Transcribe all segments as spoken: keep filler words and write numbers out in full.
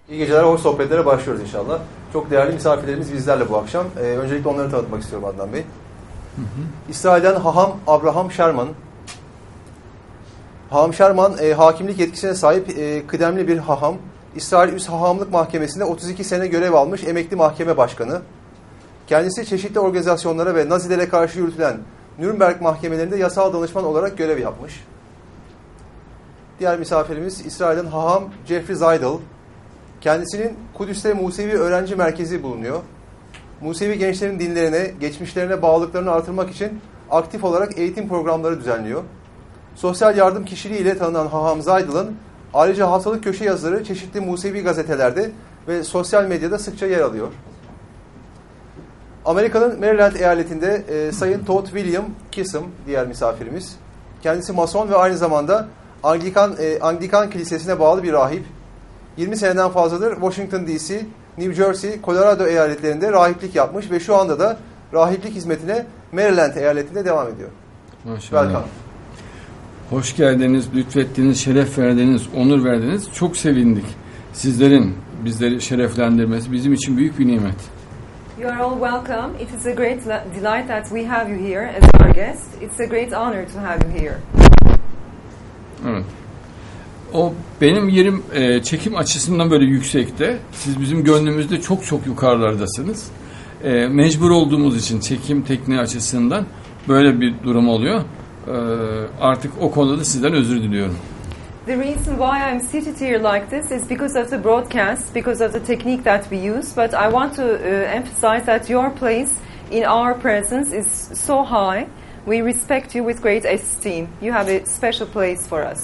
İyi geceler, hoş sohbetlere başlıyoruz inşallah. Çok değerli misafirlerimiz bizlerle bu akşam. Ee, öncelikle onları tanıtmak istiyorum Adnan Bey. Hı hı. İsrail'den Haham Abraham Sherman. Haham Sherman, e, hakimlik yetkisine sahip e, kıdemli bir haham. İsrail Üst Hahamlık Mahkemesi'nde otuz iki sene görev almış emekli mahkeme başkanı. Kendisi çeşitli organizasyonlara ve Nazilere karşı yürütülen Nürnberg mahkemelerinde yasal danışman olarak görev yapmış. Diğer misafirimiz İsrail'den Haham Jeffrey Zeidel. Kendisinin Kudüs'te Musevi Öğrenci Merkezi bulunuyor. Musevi gençlerin dinlerine, geçmişlerine bağlılıklarını artırmak için aktif olarak eğitim programları düzenliyor. Sosyal yardım kişiliğiyle tanınan Haham Zeidel'ın ayrıca haftalık köşe yazıları çeşitli Musevi gazetelerde ve sosyal medyada sıkça yer alıyor. Amerika'nın Maryland eyaletinde e, Sayın Todd William Kissam diğer misafirimiz. Kendisi Mason ve aynı zamanda Anglikan, e, Anglikan Kilisesi'ne bağlı bir rahip. yirmi seneden fazladır Washington D C, New Jersey, Colorado eyaletlerinde rahiplik yapmış ve şu anda da rahiplik hizmetine Maryland eyaletinde devam ediyor. Maşallah. Welcome. Hoş geldiniz, lütfettiniz, şeref verdiniz, onur verdiniz. Çok sevindik. Sizlerin bizleri şereflendirmesi bizim için büyük bir nimet. You are all welcome. It is a great delight that we have you here as our guest. It's a great honor to have you here. Evet. O benim yerim e, çekim açısından böyle yüksekte. Siz bizim gönlümüzde çok çok yukarılardasınız. E, mecbur olduğumuz için çekim tekniği açısından böyle bir durum oluyor. E, artık o konuda da sizden özür diliyorum. The reason why I'm seated here like this is because of the broadcast, because of the technique that we use. But I want to uh, emphasize that your place in our presence is so high. We respect you with great esteem. You have a special place for us.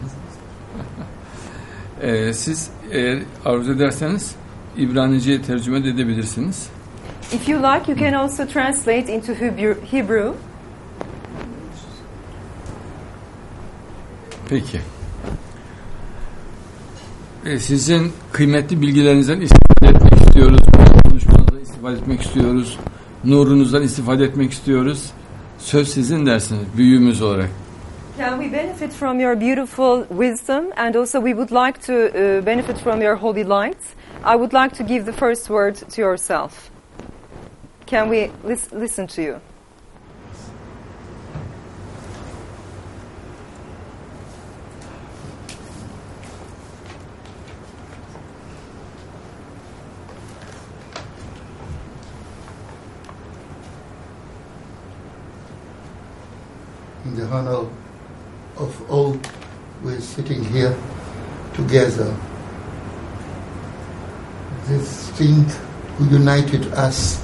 Ee, siz eğer arzu ederseniz İbranice'ye tercüme edebilirsiniz. If you like, you can also translate into Hebrew. Peki. Ee, sizin kıymetli bilgilerinizden istifade etmek istiyoruz. Konuşmanızdan istifade etmek istiyoruz. Nurunuzdan istifade etmek istiyoruz. Söz sizin dersiniz, büyüğümüz olarak. Can we benefit from your beautiful wisdom, and also we would like to uh, benefit from your holy light? I would like to give the first word to yourself. Can we lis- listen to you? In the honor of all we're sitting here together, this thing who united us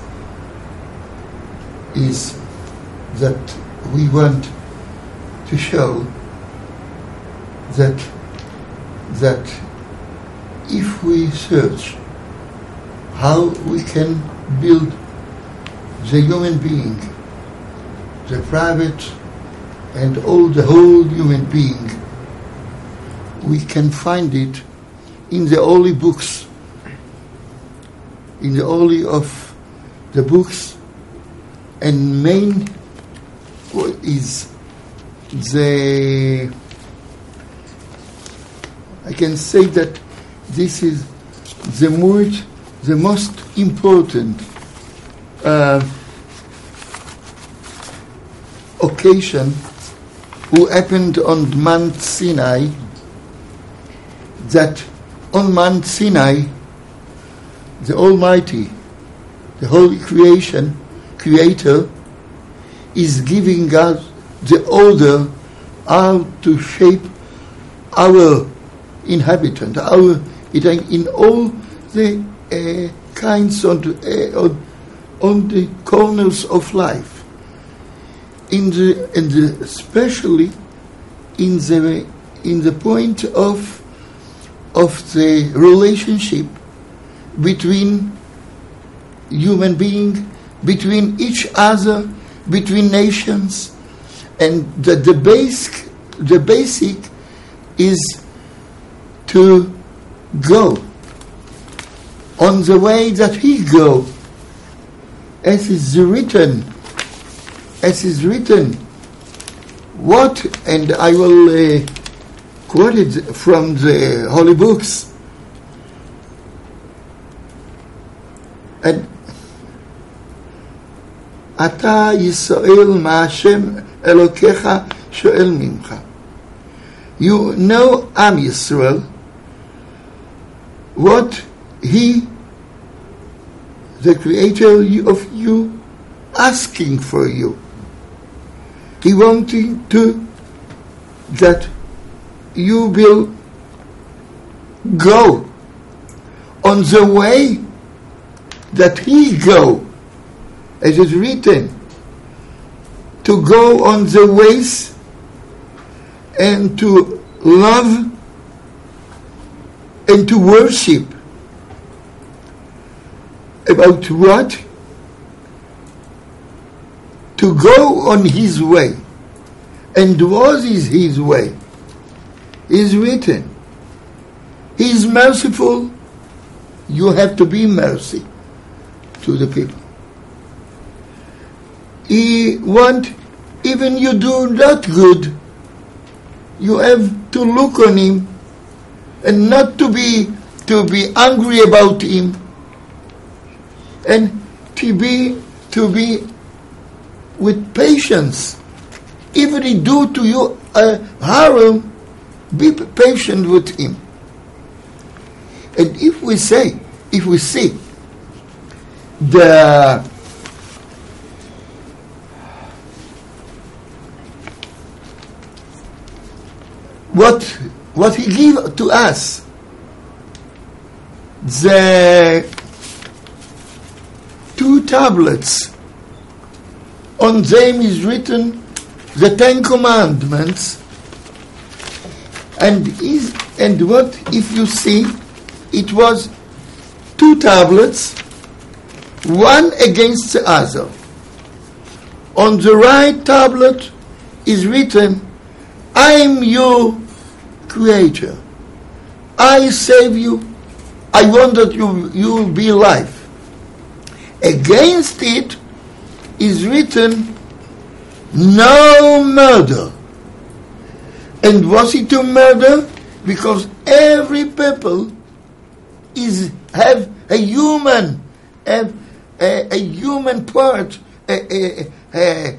is that we want to show that that if we search how we can build the human being, the private and all the whole human being, we can find it in the holy books, in the holy of the books, and main is the, I can say that this is the most, the most important uh, occasion who happened on Mount Sinai, that on Mount Sinai, the Almighty, the Holy Creation, Creator, is giving us the order how to shape our inhabitant, our in all the uh, kinds of uh, on, on the corners of life. In the, in the especially in the in the point of of the relationship between human being, between each other, between nations, and that the basic the basic is to go on the way that he go, as is written. As is written, what, and I will uh, quote it from the holy books, אתה ישראל מה השם אלוקיך שואל ממך. You know, Am Yisrael, what he, the creator of you, asking for you. He wanting to, that you will go on the way that he go, as is written, to go on the ways and to love and to worship. About what? To go on his way. And what is his way? Is written. He is merciful. You have to be mercy to the people. He want, even you do not good, you have to look on him and not to be to be angry about him, and to be to be with patience. Even he do to you a harm, be patient with him. And if we say, if we see the what what he give to us, the two tablets, on them is written the Ten Commandments, and is and what if you see, it was two tablets, one against the other. On the right tablet is written, I am your creator. I save you. I want that you, you will be alive. Against it is written, no murder. And was it a murder? Because every people is have a human, have a, a human part, a, a, a,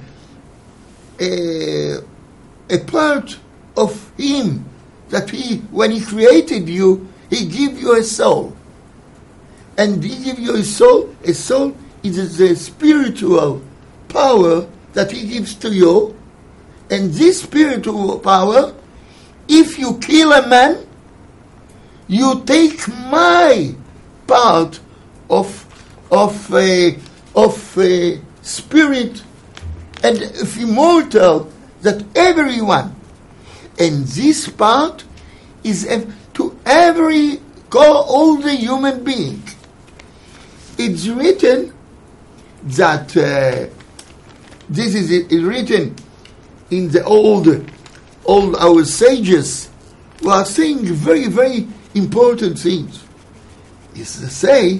a, a part of him, that he, when he created you, he give you a soul. And he give you a soul. A soul is the spiritual power that he gives to you. And this spiritual power, if you kill a man, you take my part of of a of a spirit and of immortal that everyone. And this part is to every, all the human being. It's written that, uh, this is it, it's written in the old, all our sages who are saying very, very important things. Is to say,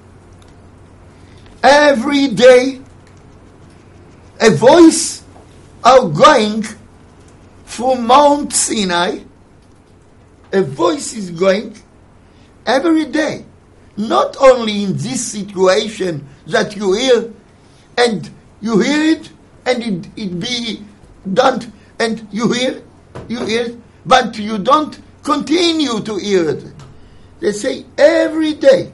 every day a voice outgoing from Mount Sinai, a voice is going every day. Not only in this situation that you hear, and you hear it, and it, it be done, and you hear, you hear it, but you don't continue to hear it. They say every day.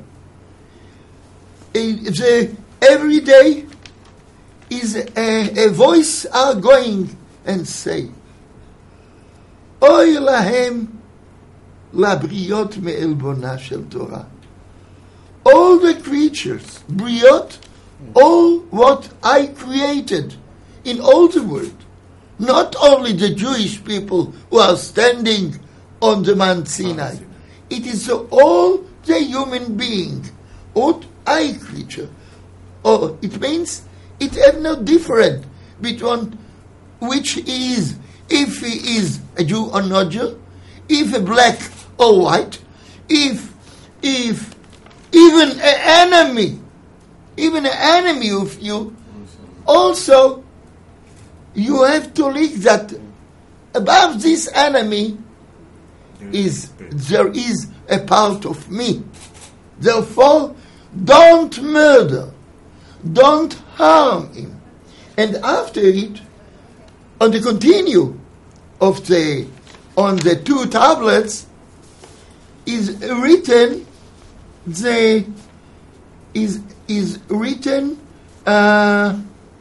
The, every day is a, a voice are going and say, Oy lahem labriot me'elbona shel Torah. All the creatures, briot, all what I created in all the world, not only the Jewish people who are standing on the Mount Sinai, it is all the human being, what I creature. Oh, it means it have no difference between which is, if he is a Jew or not Jew, if a black or white, if if even an enemy, even an enemy of you, also you have to look that above this enemy is there is a part of me. Therefore, don't murder, don't harm him, And after it, on the continue of the, on the two tablets, is written the, is, is written, uh,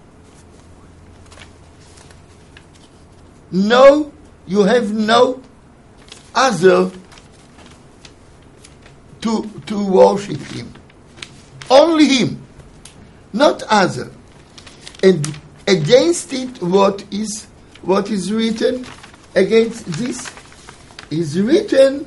no, you have no other to, to worship him. Only him, not other. And against it, what is what is written against this is written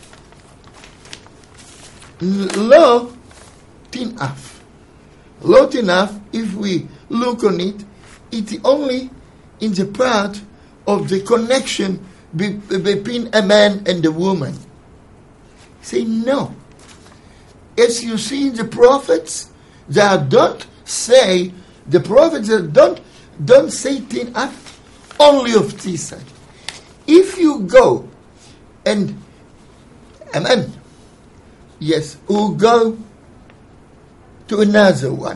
lo tinaf. Lo tinaf, if we look on it, it's only in the part of the connection be, between a man and a woman. Say no. As you see in the prophets, they don't say, the prophets don't, don't say tinaf only of this side. If you go and a man, yes, who go to another one,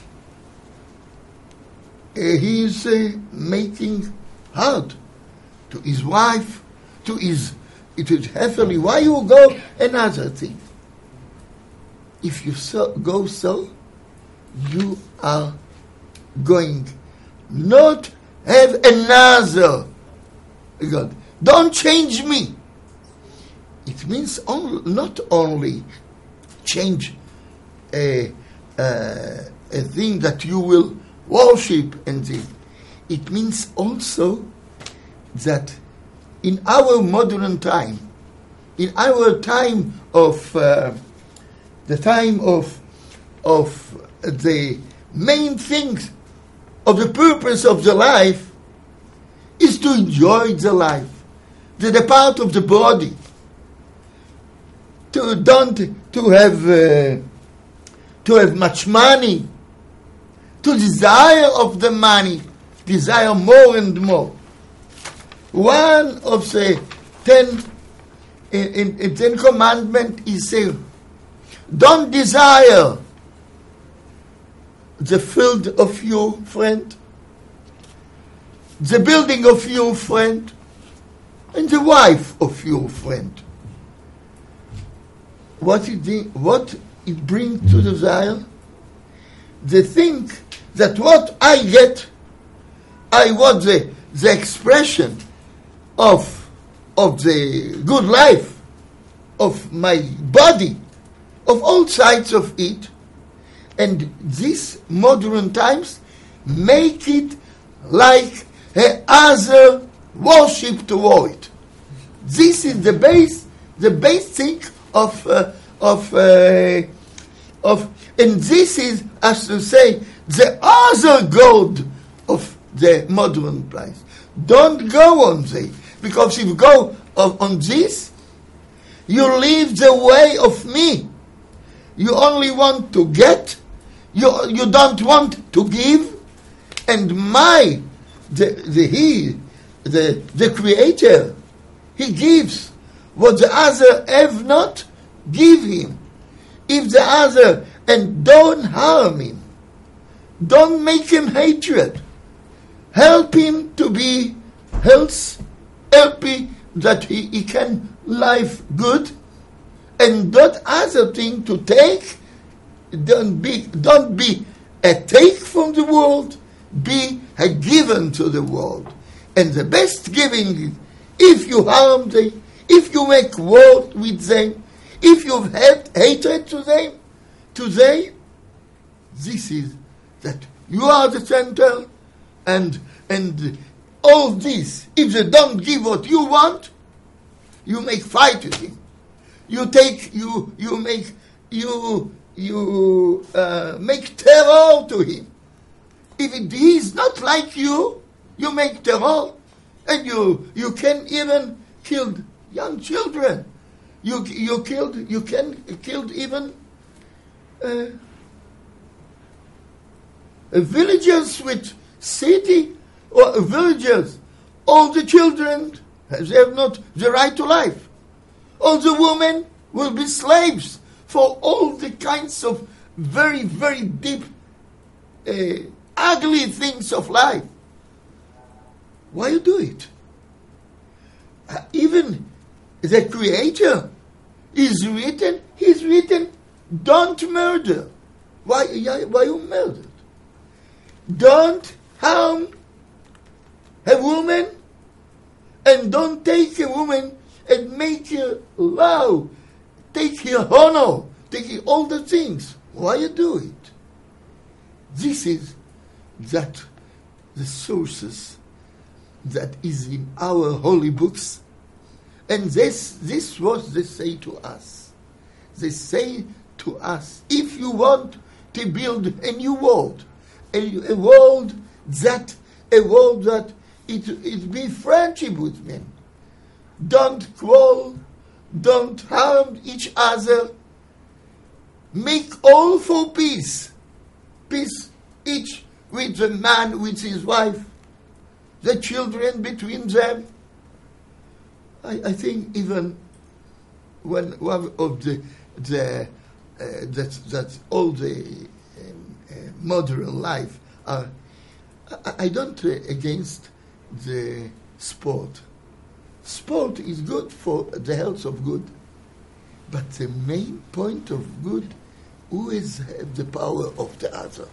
uh, he is uh, making hard to his wife, to his, it is heavily, why you go another thing? If you so, go so, you are going not have another God. Don't change me. It means only, not only change a, a, a thing that you will worship and thing. It means also that in our modern time, in our time of uh, the time of of the main things of the purpose of the life is to enjoy the life, the, the part of the body, to don't to have uh, to have much money, to desire of the money, desire more and more. One of the ten in, in, in ten commandment is say, don't desire the field of your friend, the building of your friend, and the wife of your friend. What it, what it brings to desire? They think that what I get, I want the, the expression of, of the good life, of my body, of all sides of it, and these modern times make it like a other worship toward it. This is the base, the basic of uh, of uh, of, and this is, as to say, the other God of the modern place. Don't go on this, because if you go on this, you leave the way of me. You only want to get. You you don't want to give, and my the the he the the Creator, he gives what the other have not. Give him. If the other, and don't harm him, don't make him hatred. Help him to be health, happy that he, he can live good, and that other thing to take. Don't be, don't be a take from the world, be a given to the world. And the best giving is if you harm them, if you make war with them, if you have hatred to them, to them, this is that you are the center, and and all this, if they don't give what you want, you make fight with him. You take, you you make, you you uh, make terror to him. If it, he is not like you, you make terror, and you you can even kill young children. You you killed you can killed even uh, villagers with city or villagers. All the children they have not the right to life. All the women will be slaves for all the kinds of very very deep uh, ugly things of life. Why you do it? Uh, even the Creator is written, he's written, don't murder. Why, why you murdered? Don't harm a woman, and don't take a woman and make her low, take her honor, take all the things. Why you do it? This is that the sources that is in our holy books, and this this what they say to us. They say to us, if you want to build a new world, a, a world that a world that it it be friendship with men. Don't quarrel, don't harm each other. Make all for peace. Peace each with the man, with his wife, the children between them. I, I think even when one of the the uh, that that all the um, uh, modern life are, I, I don't uh, against the sport. Sport is good for the health of good, but the main point of good, who is have the power of the other.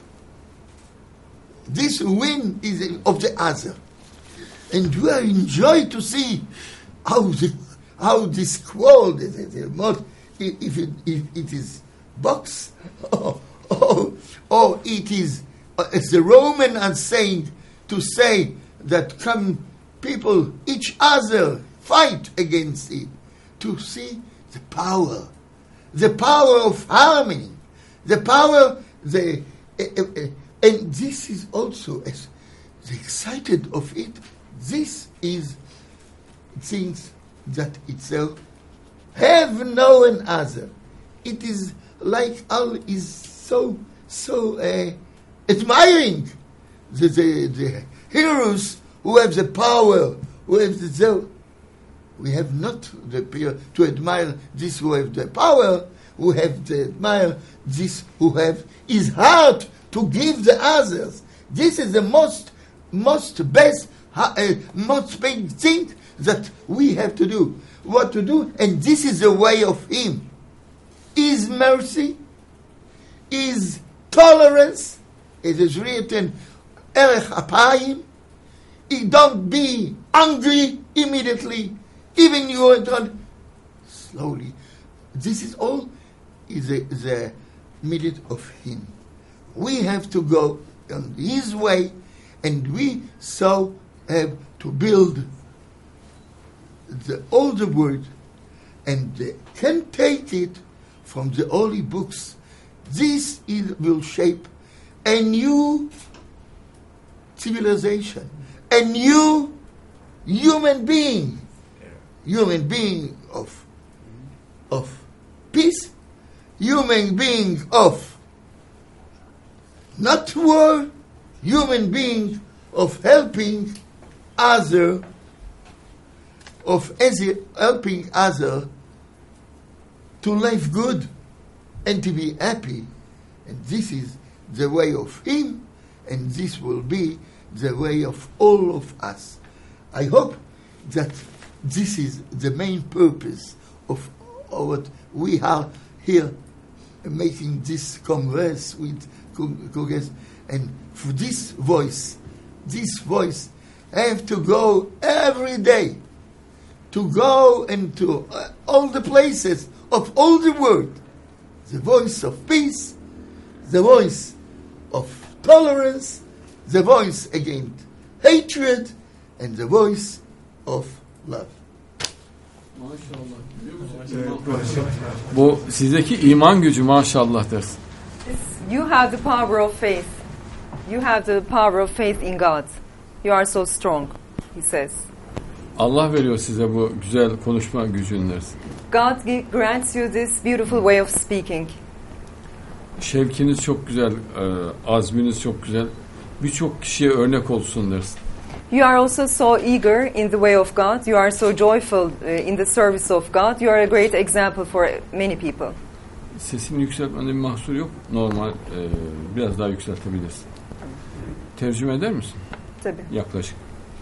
This win is of the other, and we are enjoy to see how the how this quarrel, if it, if it is box, or, or, or it is, as the Roman are saying, to say that come people, each other, fight against it, to see the power, the power of harmony, the power, the, uh, uh, and this is also, as the excited of it, this is things that itself have no other. It is like all is so, so uh, admiring the, the, the heroes who have the power, who have the zeal. We have not the power to admire this who have the power, who have to admire this who have his heart to give the others. This is the most, most best, uh, most big thing that we have to do. What to do, and this is the way of him. His mercy, his tolerance, it is written, Erech Apayim. He don't be angry immediately, even you are done slowly. This is all is the, the minute of him. We have to go on his way, and we so have to build the older word, and they can take it from the holy books. This is, will shape a new civilization, a new human being, human being of of peace, human being of not war, human being of helping other, of as helping other to live good and to be happy. And this is the way of him, and this will be the way of all of us. I hope that this is the main purpose of what we are here making this converse with Congress. And for this voice, this voice have to go every day, to go into uh, all the places of all the world. The voice of peace, the voice of tolerance, the voice against hatred, and the voice of love. Bu sizdeki iman gücü maşallah dersin. You have the power of faith. You have the power of faith in God. You are so strong, he says. Allah veriyor size bu güzel konuşma gücünü dersin. God gi- grants you this beautiful way of speaking. Şevkiniz çok güzel, azminiz çok güzel. Birçok kişiye örnek olsun dersin. You are also so eager in the way of God. You are so joyful uh, in the service of God. You are a great example for many people. Sesini yükseltmende bir mahsur yok. Normal, e, biraz daha yükseltebilirsin. tercüme eder misin? Tabii. Yaklaşık.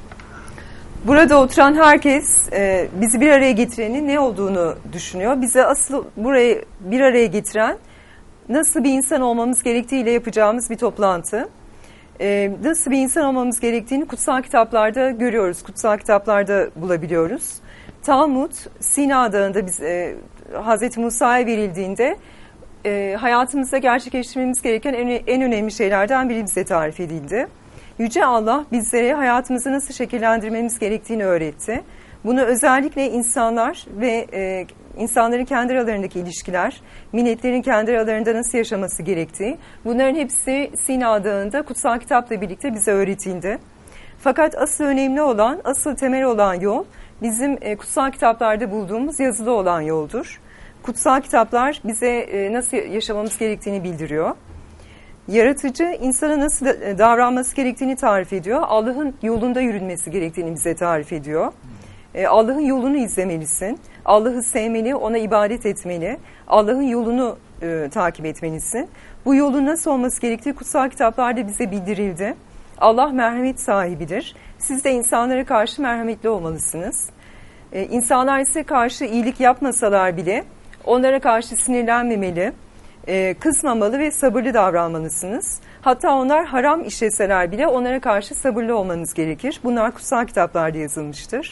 Burada oturan herkes e, bizi bir araya getirenin ne olduğunu düşünüyor. Bizi asıl burayı bir araya getiren nasıl bir insan olmamız gerektiğiyle yapacağımız bir toplantı. E, nasıl bir insan olmamız gerektiğini kutsal kitaplarda görüyoruz, kutsal kitaplarda bulabiliyoruz. Talmud, Sina Dağı'nda biz, e, Hazreti Musa'ya verildiğinde e, hayatımızda gerçekleştirmemiz gereken en, en önemli şeylerden biri bize tarif edildi. Yüce Allah bizlere hayatımızı nasıl şekillendirmemiz gerektiğini öğretti. Bunu özellikle insanlar ve e, insanların kendi aralarındaki ilişkiler, milletlerin kendi aralarında nasıl yaşaması gerektiği, bunların hepsi Sina Dağı'nda kutsal kitapla birlikte bize öğretildi. Fakat asıl önemli olan, asıl temel olan yol bizim e, kutsal kitaplarda bulduğumuz yazılı olan yoldur. Kutsal kitaplar bize e, nasıl yaşamamız gerektiğini bildiriyor. Yaratıcı insana nasıl davranması gerektiğini tarif ediyor. Allah'ın yolunda yürünmesi gerektiğini bize tarif ediyor. E, Allah'ın yolunu izlemelisin. Allah'ı sevmeli, ona ibadet etmeli. Allah'ın yolunu e, takip etmelisin. Bu yolun nasıl olması gerektiği kutsal kitaplarda bize bildirildi. Allah merhamet sahibidir. Siz de insanlara karşı merhametli olmalısınız. E, insanlar size karşı iyilik yapmasalar bile onlara karşı sinirlenmemeli, e, kızmamalı ve sabırlı davranmalısınız. Hatta onlar haram işleseler bile onlara karşı sabırlı olmanız gerekir. Bunlar kutsal kitaplarda yazılmıştır.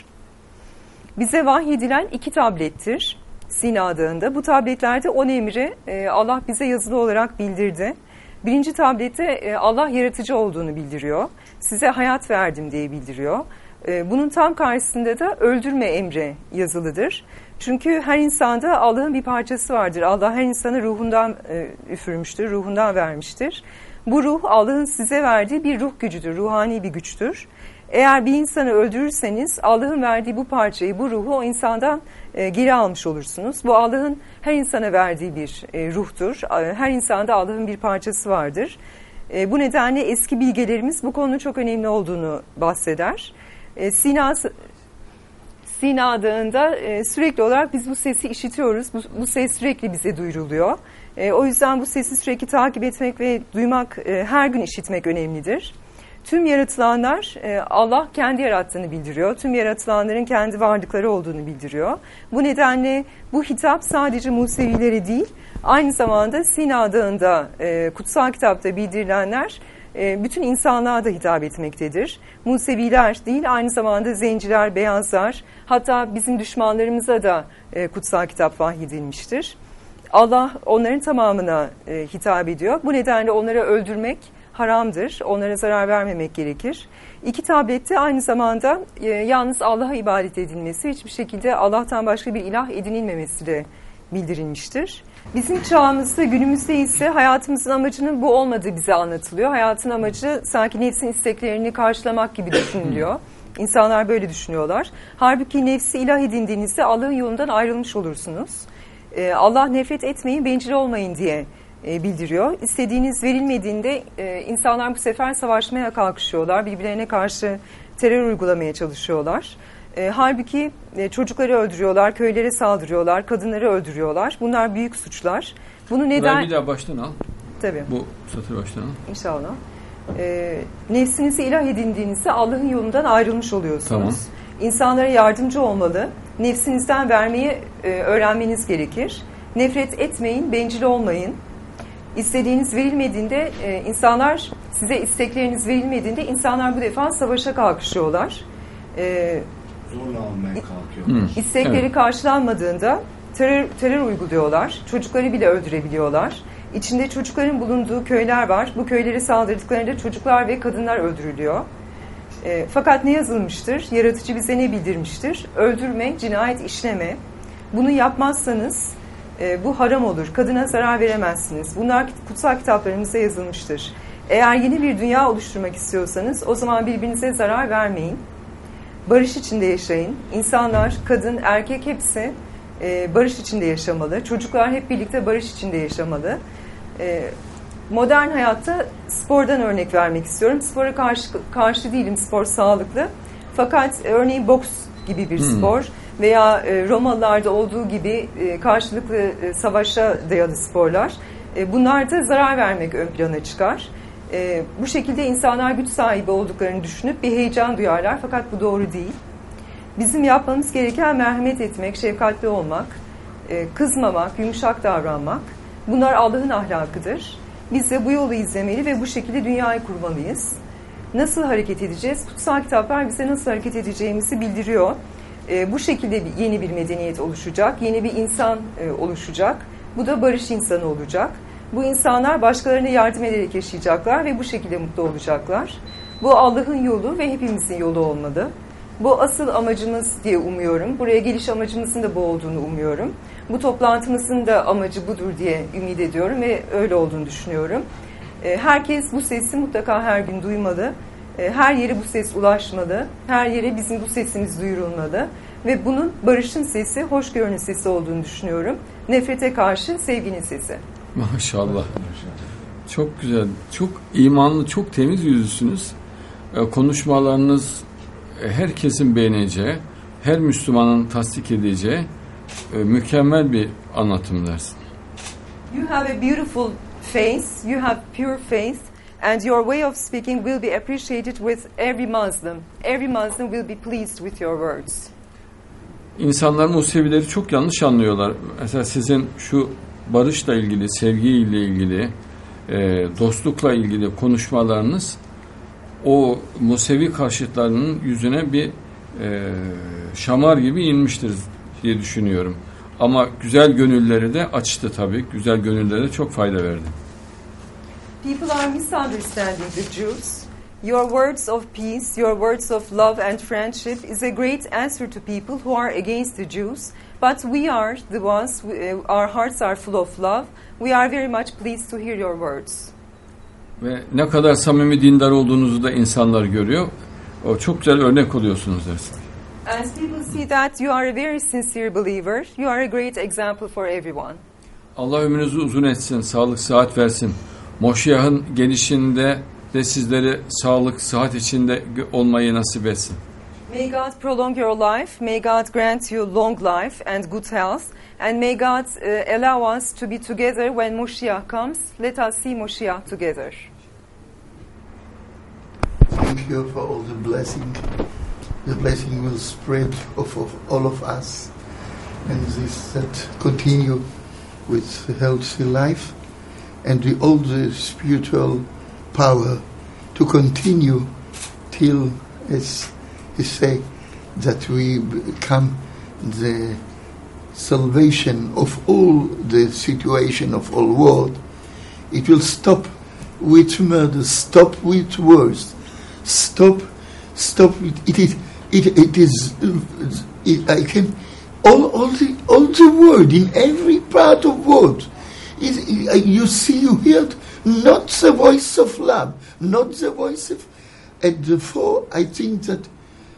Bize vahyedilen iki tablettir Sina Dağı'nda. Bu tabletlerde on emri e, Allah bize yazılı olarak bildirdi. Birinci tablette e, Allah yaratıcı olduğunu bildiriyor. Size hayat verdim diye bildiriyor. E, bunun tam karşısında da öldürme emri yazılıdır. Çünkü her insanda Allah'ın bir parçası vardır. Allah her insanı ruhundan e, üfürmüştür, ruhundan vermiştir. Bu ruh Allah'ın size verdiği bir ruh gücüdür, ruhani bir güçtür. Eğer bir insanı öldürürseniz Allah'ın verdiği bu parçayı, bu ruhu o insandan e, geri almış olursunuz. Bu Allah'ın her insana verdiği bir e, ruhtur. Her insanda Allah'ın bir parçası vardır. E, bu nedenle eski bilgelerimiz bu konunun çok önemli olduğunu bahseder. E, Sina Sina Dağı'nda e, sürekli olarak biz bu sesi işitiyoruz. Bu, bu ses sürekli bize duyuruluyor. E, o yüzden bu sesi sürekli takip etmek ve duymak, e, her gün işitmek önemlidir. Tüm yaratılanlar e, Allah kendi yarattığını bildiriyor. Tüm yaratılanların kendi varlıkları olduğunu bildiriyor. Bu nedenle bu hitap sadece Musevilere değil, aynı zamanda Sina Dağı'nda e, kutsal kitapta bildirilenler e, bütün insanlığa da hitap etmektedir. Museviler değil, aynı zamanda zenciler, beyazlar, hatta bizim düşmanlarımıza da e, kutsal kitap vahyedilmiştir. Allah onların tamamına e, hitap ediyor. Bu nedenle onları öldürmek haramdır. Onlara zarar vermemek gerekir. İki tablette aynı zamanda e, yalnız Allah'a ibadet edilmesi, hiçbir şekilde Allah'tan başka bir ilah edinilmemesi de bildirilmiştir. Bizim çağımızda, günümüzde ise hayatımızın amacının bu olmadığı bize anlatılıyor. Hayatın amacı sanki nefsin isteklerini karşılamak gibi düşünülüyor. İnsanlar böyle düşünüyorlar. Halbuki nefsi ilah edindiğinizde Allah'ın yolundan ayrılmış olursunuz. Ee, Allah nefret etmeyin, bencil olmayın diye e, bildiriyor. İstediğiniz verilmediğinde e, insanlar bu sefer savaşmaya kalkışıyorlar. Birbirlerine karşı terör uygulamaya çalışıyorlar. E, halbuki e, çocukları öldürüyorlar, köylere saldırıyorlar, kadınları öldürüyorlar. Bunlar büyük suçlar. Bunu neden... Burayı bir daha baştan al. Tabii. Bu satır baştan al. İnşallah. E, nefsinizi ilah edindiğinizde Allah'ın yolundan ayrılmış oluyorsunuz. Tamam. İnsanlara yardımcı olmalı. Nefsinizden vermeyi e, öğrenmeniz gerekir. Nefret etmeyin, bencil olmayın. İstediğiniz verilmediğinde, e, insanlar size istekleriniz verilmediğinde insanlar bu defa savaşa kalkışıyorlar. E, Zorla almaya kalkıyorlar. Hmm. İstekleri Evet. karşılanmadığında terör, terör uyguluyorlar. Çocukları bile öldürebiliyorlar. İçinde çocukların bulunduğu köyler var. Bu köylere saldırdıklarında çocuklar ve kadınlar öldürülüyor. E, fakat ne yazılmıştır? Yaratıcı bize ne bildirmiştir? Öldürme, cinayet işleme. Bunu yapmazsanız e, bu haram olur. Kadına zarar veremezsiniz. Bunlar kutsal kitaplarımızda yazılmıştır. Eğer yeni bir dünya oluşturmak istiyorsanız o zaman birbirinize zarar vermeyin. Barış içinde yaşayın. İnsanlar, kadın, erkek hepsi e, barış içinde yaşamalı. Çocuklar hep birlikte barış içinde yaşamalı. E, modern hayatta spordan örnek vermek istiyorum. Spora karşı karşı değilim. Spor sağlıklı. Fakat e, örneğin boks gibi bir hmm. spor veya e, Romalılarda olduğu gibi e, karşılıklı e, savaşa dayalı sporlar. E, bunlarda zarar vermek ön plana çıkar. E, bu şekilde insanlar güç sahibi olduklarını düşünüp bir heyecan duyarlar fakat bu doğru değil. Bizim yapmamız gereken merhamet etmek, şefkatli olmak, e, kızmamak, yumuşak davranmak. Bunlar Allah'ın ahlakıdır. Biz de bu yolu izlemeli ve bu şekilde dünyayı kurmalıyız. Nasıl hareket edeceğiz? Kutsal kitaplar bize nasıl hareket edeceğimizi bildiriyor. E, bu şekilde yeni bir medeniyet oluşacak, yeni bir insan e, oluşacak. Bu da barış insanı olacak. Bu insanlar başkalarına yardım ederek yaşayacaklar ve bu şekilde mutlu olacaklar. Bu Allah'ın yolu ve hepimizin yolu olmalı. Bu asıl amacımız diye umuyorum. Buraya geliş amacımızın da bu olduğunu umuyorum. Bu toplantımızın da amacı budur diye ümit ediyorum ve öyle olduğunu düşünüyorum. Herkes bu sesi mutlaka her gün duymalı. Her yere bu ses ulaşmalı. Her yere bizim bu sesimiz duyurulmalı. Ve bunun barışın sesi, hoşgörünün sesi olduğunu düşünüyorum. Nefrete karşı sevginin sesi. Maşallah. Çok güzel. Çok imanlı, çok temiz yüzlüsünüz. Konuşmalarınız herkesin beğeneceği, her Müslümanın tasdik edeceği mükemmel bir anlatım dersin. You have a beautiful face, you have pure faith, and your way of speaking will be appreciated with every Muslim. Every Muslim will be pleased with your words. İnsanlar Musevileri çok yanlış anlıyorlar. Mesela sizin şu barışla ilgili, sevgiyle ilgili, dostlukla ilgili konuşmalarınız o Musevi karşıtlarının yüzüne bir e, şamar gibi inmiştir diye düşünüyorum. Ama güzel gönülleri de açtı tabii. Güzel gönüllere de çok fayda verdi. People are misunderstanding the Jews. Your words of peace, your words of love and friendship is a great answer to people who are against the Jews. But we are the ones, our hearts are full of love. We are very much pleased to hear your words. Ve ne kadar samimi dindar olduğunuzu da insanlar görüyor. O çok güzel örnek oluyorsunuz dersin. As people see that you are a very sincere believer, you are a great example for everyone. Allah ömrünüzü uzun etsin, sağlık, sıhhat versin. Moşiyah'ın gelişinde de sizleri sağlık, sıhhat içinde olmayı nasip etsin. May God prolong your life, may God grant you long life and good health, and may God uh, allow us to be together when Moshiach comes. Let us see Moshiach together. Thank you for all the blessing. The blessing will spread of, of all of us, and this that continue with healthy life, and the, all the spiritual power to continue till, as you say, that we become the salvation of all the situation of all world. It will stop with murder, stop with wars, stop, stop with it. Is it, it is. It, I can all all the all the word in every part of world. It, it, you see, you hear not the voice of love, not the voice of, and therefore I think that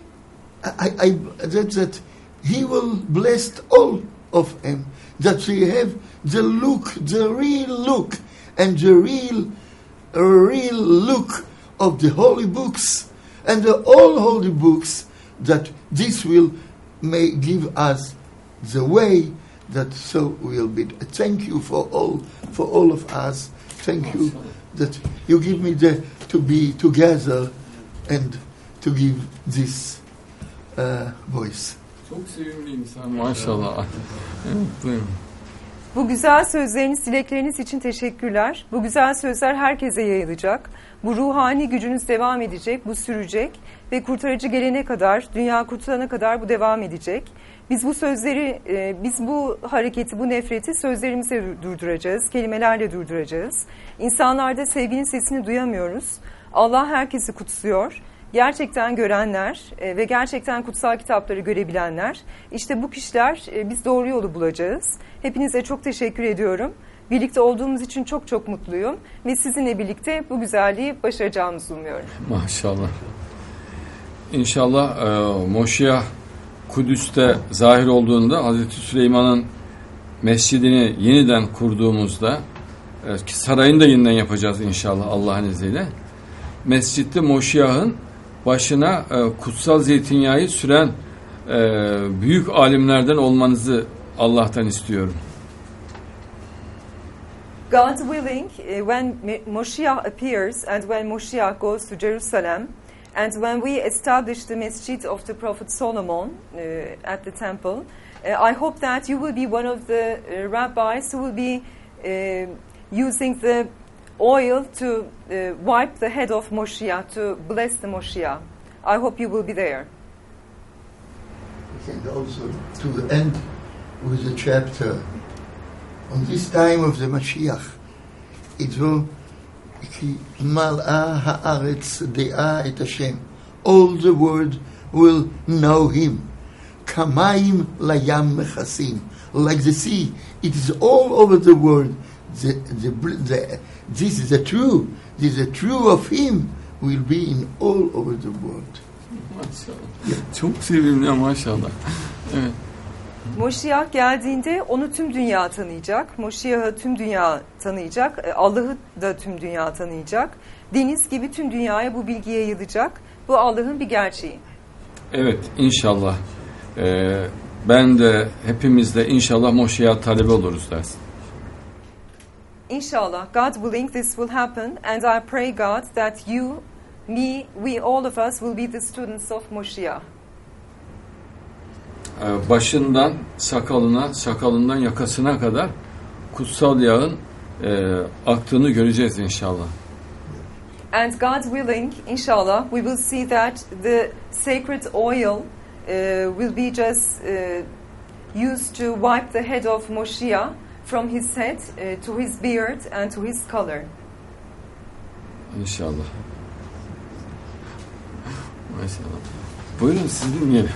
I, I that that He will bless all of them, that we have the look, the real look, and the real, real look of the holy books and the all holy books, that this will may give us the way that so will be. Thank you for all, for all of us. Thank you that you give me the to be together and to give this uh, voice. Çok sevimli insan maşallah. Evet, buyurun. Bu güzel sözleriniz, dilekleriniz için teşekkürler. Bu güzel sözler herkese yayılacak. Bu ruhani gücünüz devam edecek, bu sürecek ve kurtarıcı gelene kadar, dünya kurtulana kadar bu devam edecek. Biz bu sözleri, biz bu hareketi, bu nefreti sözlerimize durduracağız, kelimelerle durduracağız. İnsanlarda sevginin sesini duyamıyoruz. Allah herkesi kutsuyor. Gerçekten görenler ve gerçekten kutsal kitapları görebilenler, işte bu kişiler, biz doğru yolu bulacağız. Hepinize çok teşekkür ediyorum. Birlikte olduğumuz için çok çok mutluyum ve sizinle birlikte bu güzelliği başaracağımızı umuyorum. Maşallah. İnşallah e, Moşiyah Kudüs'te zahir olduğunda Hazreti Süleyman'ın mescidini yeniden kurduğumuzda, e, sarayını da yeniden yapacağız inşallah Allah'ın izniyle. Mescitte Moşiyah'ın başına e, kutsal zeytinyağı süren e, büyük alimlerden olmanızı Allah'tan istiyorum. God willing, uh, when Moshiach appears and when Moshiach goes to Jerusalem, and when we establish the masjid of the Prophet Solomon uh, at the temple, uh, I hope that you will be one of the uh, rabbis who will be uh, using the oil to uh, wipe the head of Moshiach, to bless the Moshiach. I hope you will be there. And also to the end with the chapter. On this time of the Mashiach, it will ki mal'a haaretz de'a et Hashem. All the world will know Him. Kamayim layam mechasim. Like the sea, it is all over the world. The, the, the, this is the true. This is the true of Him will be in all over the world. Maşallah. Çok sevimli maşallah. Evet. Moşiyah geldiğinde onu tüm dünya tanıyacak. Moşiyah'ı tüm dünya tanıyacak. Allah'ı da tüm dünya tanıyacak. Deniz gibi tüm dünyaya bu bilgi yayılacak. Bu Allah'ın bir gerçeği. Evet, inşallah. Ee, ben de hepimiz de inşallah Moşiyah talebi oluruz dersin. İnşallah. God willing this will happen, and I pray God that you, me, we, all of us will be the students of Moshiach. Başından sakalına, sakalından yakasına kadar kutsal yağın e, aktığını göreceğiz inşallah. And God willing, inshallah, we will see that the sacred oil uh, will be just uh, used to wipe the head of Moshiach from his head uh, to his beard and to his color. İnşallah. Maşallah. Buyurun siz dinleyelim.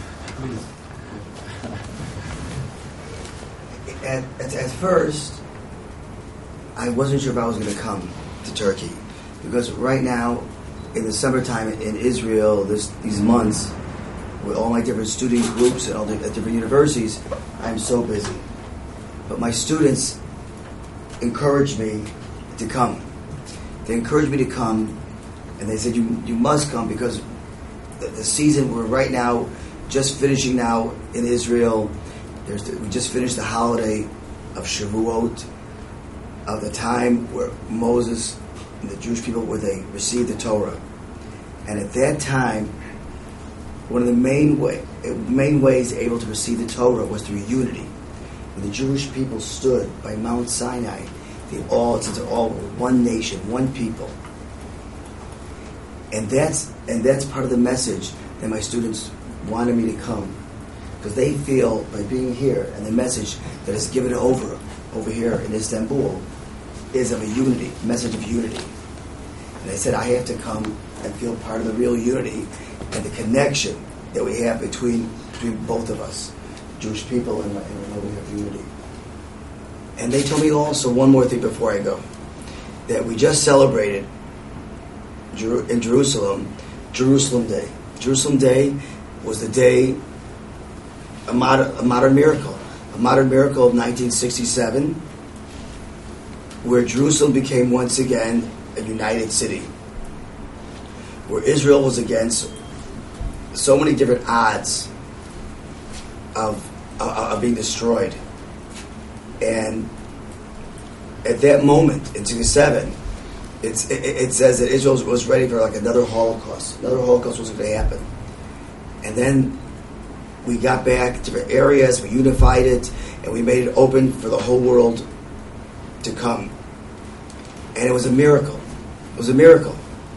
At, at, at first, I wasn't sure if I was going to come to Turkey, because right now, in the summertime in Israel, this, these months, with all my different student groups and all the at different universities, I'm so busy. But my students encouraged me to come. They encouraged me to come, and they said, you, you must come, because the, the season, we're right now, just finishing now in Israel. There's the, we just finished the holiday of Shavuot, of the time where Moses and the Jewish people, where they received the Torah. And at that time, one of the main way, main ways able to receive the Torah was through unity. When the Jewish people stood by Mount Sinai, they all, since they're all one nation, one people. And that's and that's part of the message that my students wanted me to come. Because they feel, by being here, and the message that is given over, over here in Istanbul, is of a unity, message of unity. And they said, I have to come and feel part of the real unity and the connection that we have between between both of us, Jewish people and, and we have unity. And they told me also one more thing before I go, that we just celebrated in Jerusalem, Jerusalem Day. Jerusalem Day was the day, a modern, a modern miracle, a modern miracle of nineteen sixty-seven, where Jerusalem became once again a united city, where Israel was against so many different odds of, of, of being destroyed. And at that moment, in sixty-seven, it's, it, it says that Israel was ready for like another Holocaust. Another Holocaust was going to happen. And then we got back to different areas, we unified it, and we made it open for the whole world to come. And it was a miracle. It was a miracle.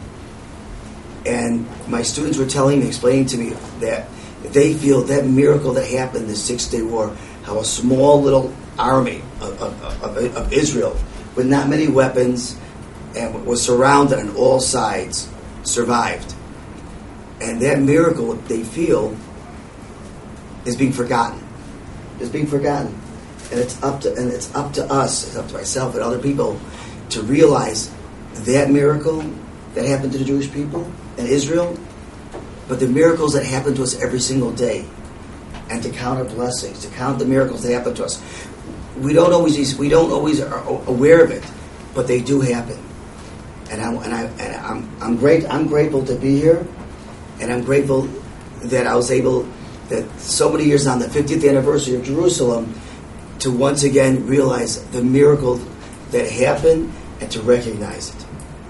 And my students were telling me, explaining to me that they feel that miracle that happened in the Six-Day War, how a small little army of, of, of, of Israel, with not many weapons, and was surrounded on all sides, survived. And that miracle, they feel, is being forgotten. Is being forgotten. And it's up to and it's up to us, it's up to myself and other people to realize that miracle that happened to the Jewish people in Israel, but the miracles that happen to us every single day, and to count our blessings, to count the miracles that happen to us. We don't always we don't always are aware of it, but they do happen. And I and I and I'm I'm great I'm grateful to be here, and I'm grateful that I was able, that so many years on the fiftieth anniversary of Jerusalem, to once again realize the miracle that happened and to recognize it.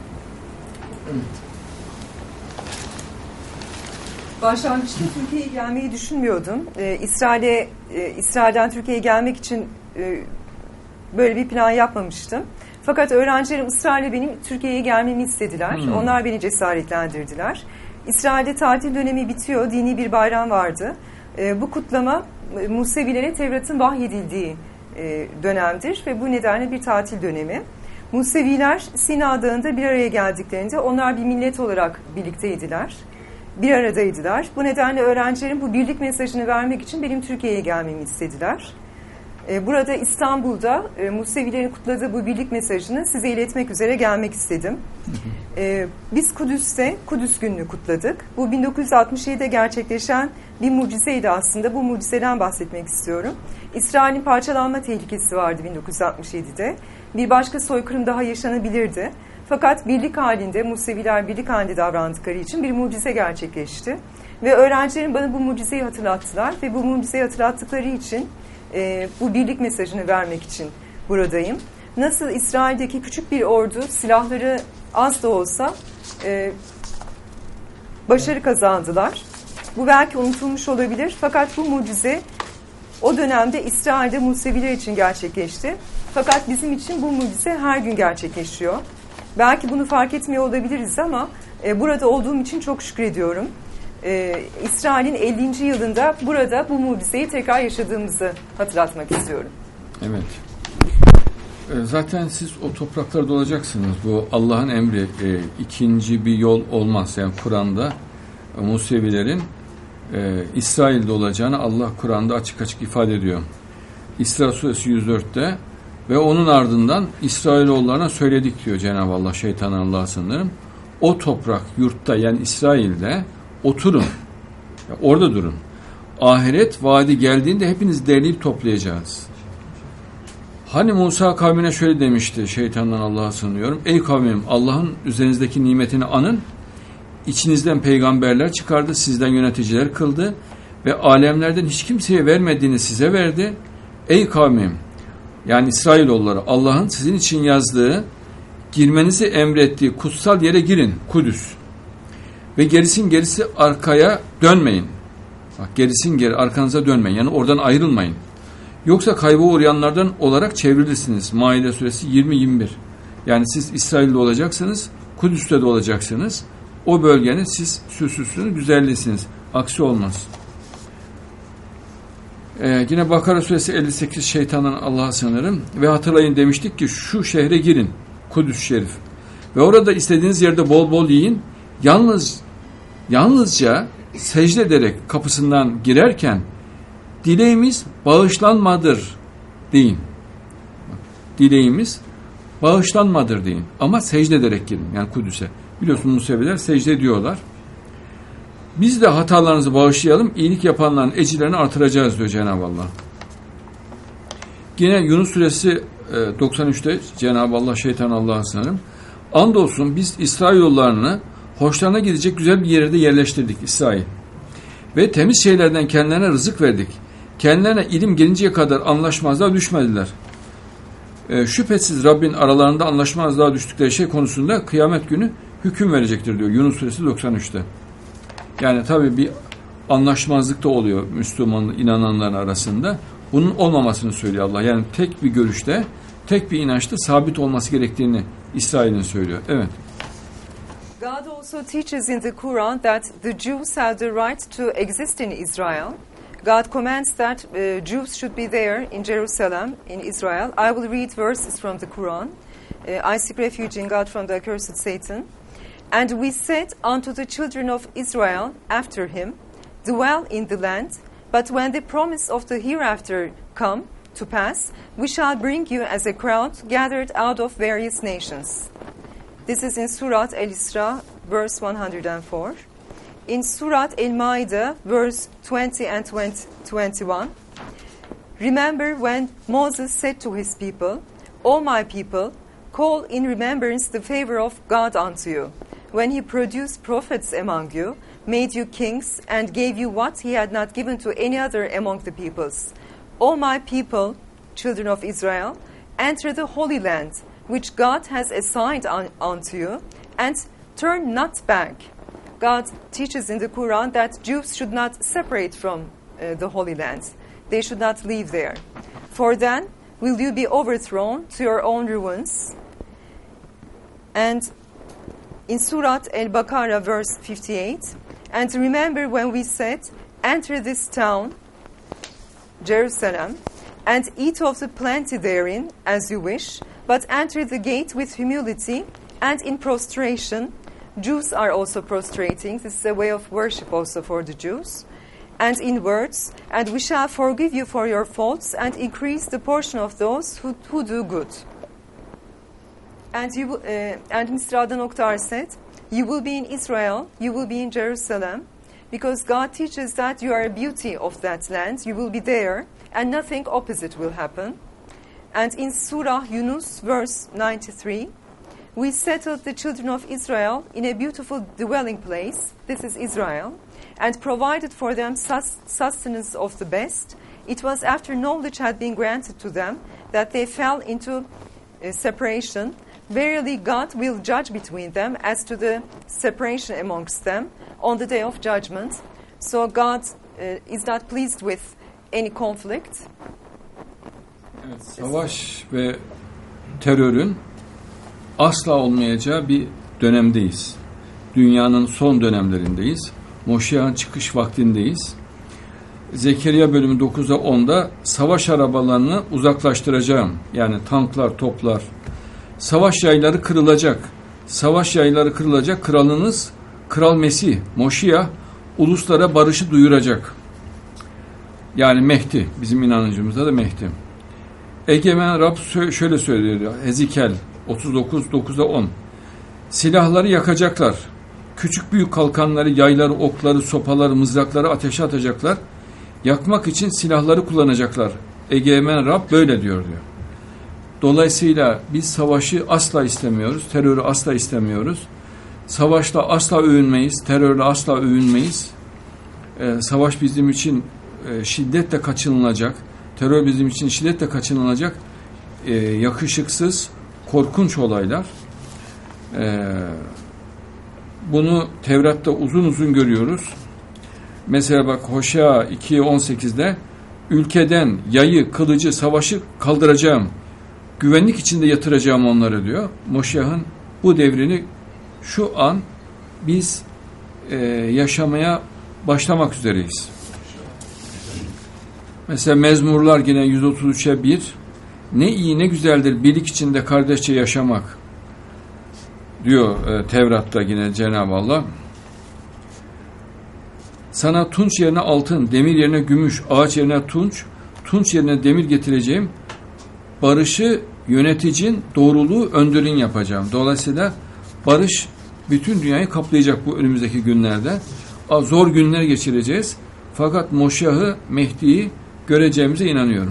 Başlangıçta Türkiye'ye gelmeyi düşünmüyordum. Ee, İsrail'e, e, İsrail'den Türkiye'ye gelmek için e, böyle bir plan yapmamıştım. Fakat öğrencilerim ısrarla benim Türkiye'ye gelmemi istediler. Hmm. Onlar beni cesaretlendirdiler. İsrail'de tatil dönemi bitiyor. Dini bir bayram vardı. E, bu kutlama e, Musevilere Tevrat'ın vahyedildiği e, dönemdir ve bu nedenle bir tatil dönemi. Museviler Sina Dağı'nda bir araya geldiklerinde onlar bir millet olarak birlikteydiler. Bir aradaydılar. Bu nedenle öğrencilerim bu birlik mesajını vermek için benim Türkiye'ye gelmemi istediler. Burada İstanbul'da Musevilerin kutladığı bu birlik mesajını size iletmek üzere gelmek istedim. Biz Kudüs'te Kudüs Günü'nü kutladık. Bu bin dokuz yüz altmış yedide gerçekleşen bir mucizeydi aslında. Bu mucizeden bahsetmek istiyorum. İsrail'in parçalanma tehlikesi vardı bin dokuz yüz altmış yedide. Bir başka soykırım daha yaşanabilirdi. Fakat birlik halinde, Museviler birlik halinde davrandıkları için bir mucize gerçekleşti. Ve öğrencilerim bana bu mucizeyi hatırlattılar ve bu mucizeyi hatırlattıkları için e, bu birlik mesajını vermek için buradayım. Nasıl İsrail'deki küçük bir ordu silahları az da olsa e, başarı kazandılar. Bu belki unutulmuş olabilir fakat bu mucize o dönemde İsrail'de Museviler için gerçekleşti. Fakat bizim için bu mucize her gün gerçekleşiyor. Belki bunu fark etmiyor olabiliriz ama e, burada olduğum için çok şükrediyorum. E, İsrail'in ellinci yılında burada bu mucizeyi tekrar yaşadığımızı hatırlatmak istiyorum. Evet. E, zaten siz o topraklarda olacaksınız. Bu Allah'ın emri. E, ikinci bir yol olmaz. Yani Kur'an'da e, Musevilerin e, İsrail'de olacağını Allah Kur'an'da açık açık ifade ediyor. İsra suresi yüz dörtte ve onun ardından İsrailoğullarına söyledik diyor Cenab-ı Allah, şeytanın Allah'a sınırım. O toprak, yurtta yani İsrail'de oturun. Yani orada durun. Ahiret vaadi geldiğinde hepiniz derleyip toplayacağız. Hani Musa kavmine şöyle demişti, şeytandan Allah'a sığınıyorum. Ey kavmim, Allah'ın üzerinizdeki nimetini anın. İçinizden peygamberler çıkardı, sizden yöneticiler kıldı ve alemlerden hiç kimseye vermediğini size verdi. Ey kavmim, yani İsrailoğulları, Allah'ın sizin için yazdığı, girmenizi emrettiği kutsal yere girin, Kudüs. Ve gerisin gerisi arkaya dönmeyin. Bak, gerisin geri arkanıza dönmeyin. Yani oradan ayrılmayın. Yoksa kayba uğrayanlardan olarak çevrilirsiniz. Maide suresi yirmi yirmi bir. Yani siz İsrail'de olacaksınız, Kudüs'te de olacaksınız. O bölgenin siz süslüsünü güzellisiniz. Aksi olmaz. Ee, yine Bakara suresi elli sekiz, şeytandan Allah'a sığınırım. Ve hatırlayın demiştik ki şu şehre girin, Kudüs şerif. Ve orada istediğiniz yerde bol bol yiyin. Yalnız yalnızca secde ederek kapısından girerken dileğimiz bağışlanmadır deyin. Dileğimiz bağışlanmadır deyin. Ama secde ederek girin. Yani Kudüs'e. Biliyorsunuz Museviler secde ediyorlar. Biz de hatalarınızı bağışlayalım, iyilik yapanların ecirlerini artıracağız diyor Cenab-ı Allah. Yine Yunus suresi doksan üçte Cenab-ı Allah, şeytan Allah'a sığınırım. Andolsun biz İsrailoğullarını hoşlarına gidecek güzel bir yerde yerleştirdik, İsrail. Ve temiz şeylerden kendilerine rızık verdik. Kendilerine ilim gelinceye kadar anlaşmazlığa düşmediler. E, şüphesiz Rabbin aralarında anlaşmazlığa düştükleri şey konusunda kıyamet günü hüküm verecektir diyor Yunus suresi doksan üçte. Yani tabii bir anlaşmazlık da oluyor Müslüman inananların arasında. Bunun olmamasını söylüyor Allah. Yani tek bir görüşte, tek bir inançta sabit olması gerektiğini İsrail'in söylüyor. Evet. God also teaches in the Quran that the Jews have the right to exist in Israel. God commands that uh, Jews should be there in Jerusalem, in Israel. I will read verses from the Quran. Uh, I seek refuge in God from the accursed Satan. And we said unto the children of Israel after him, dwell in the land, but when the promise of the hereafter come to pass, we shall bring you as a crowd gathered out of various nations. This is in Surat Al-Isra, verse one hundred four. In Surat Al-Ma'idah, verse twenty and twenty-one, remember when Moses said to his people, O my people, call in remembrance the favor of God unto you, when he produced prophets among you, made you kings, and gave you what he had not given to any other among the peoples. O my people, children of Israel, enter the Holy Land, which God has assigned un- unto you, and turn not back. God teaches in the Quran that Jews should not separate from uh, the Holy Land. They should not live there. For then will you be overthrown to your own ruins. And in Surah Al-Baqarah, verse fifty-eight, and remember when we said, enter this town, Jerusalem, and eat of the plenty therein as you wish, but enter the gate with humility and in prostration. Jews are also prostrating. This is a way of worship also for the Jews. And in words, and we shall forgive you for your faults and increase the portion of those who, who do good. And you, uh, and Mister Adnan Oktar said, you will be in Israel, you will be in Jerusalem, because God teaches that you are a beauty of that land, you will be there, and nothing opposite will happen. And in Surah Yunus, verse ninety-three, we settled the children of Israel in a beautiful dwelling place, this is Israel, and provided for them sus- sustenance of the best. It was after knowledge had been granted to them that they fell into uh, separation. Verily God will judge between them as to the separation amongst them on the day of judgment. So God uh, is not pleased with any conflict. Evet, savaş ve terörün asla olmayacağı bir dönemdeyiz. Dünyanın son dönemlerindeyiz. Moşiyah'ın çıkış vaktindeyiz. Zekeriya bölümü dokuzda onda savaş arabalarını uzaklaştıracağım. Yani tanklar, toplar. Savaş yayları kırılacak. Savaş yayları kırılacak. Kralınız, Kral Mesih, Moşiyah, uluslara barışı duyuracak. Yani Mehdi, bizim inancımızda da Mehdi. Egemen Rab şöyle söylüyor. Hezikel otuz dokuz dokuzda on. Silahları yakacaklar. Küçük büyük kalkanları, yayları, okları, sopaları, mızrakları ateşe atacaklar. Yakmak için silahları kullanacaklar. Egemen Rab böyle diyor diyor. Dolayısıyla biz savaşı asla istemiyoruz. Terörü asla istemiyoruz. Savaşla asla övünmeyiz. Terörle asla övünmeyiz. Ee, savaş bizim için e, şiddetle kaçınılacak. Terör bizim için şiddetle kaçınılacak. Ee, yakışıksız, korkunç olaylar. Ee, bunu Tevrat'ta uzun uzun görüyoruz. Mesela bak Hoşea iki on sekizde ülkeden yayı, kılıcı, savaşı kaldıracağım. Güvenlik içinde yatıracağım onları diyor. Moşiyah'ın bu devrini şu an biz e, yaşamaya başlamak üzereyiz. Mesela Mezmurlar yine yüz otuz üçe bir ne iyi ne güzeldir birlik içinde kardeşçe yaşamak diyor e, Tevrat'ta yine Cenab-ı Allah. Sana tunç yerine altın, demir yerine gümüş, ağaç yerine tunç, tunç yerine demir getireceğim. Barışı yöneticin, doğruluğu öndürün yapacağım. Dolayısıyla barış bütün dünyayı kaplayacak bu önümüzdeki günlerde. Zor günler geçireceğiz. Fakat Moşiyah'ı, Mehdi'yi göreceğimize inanıyorum.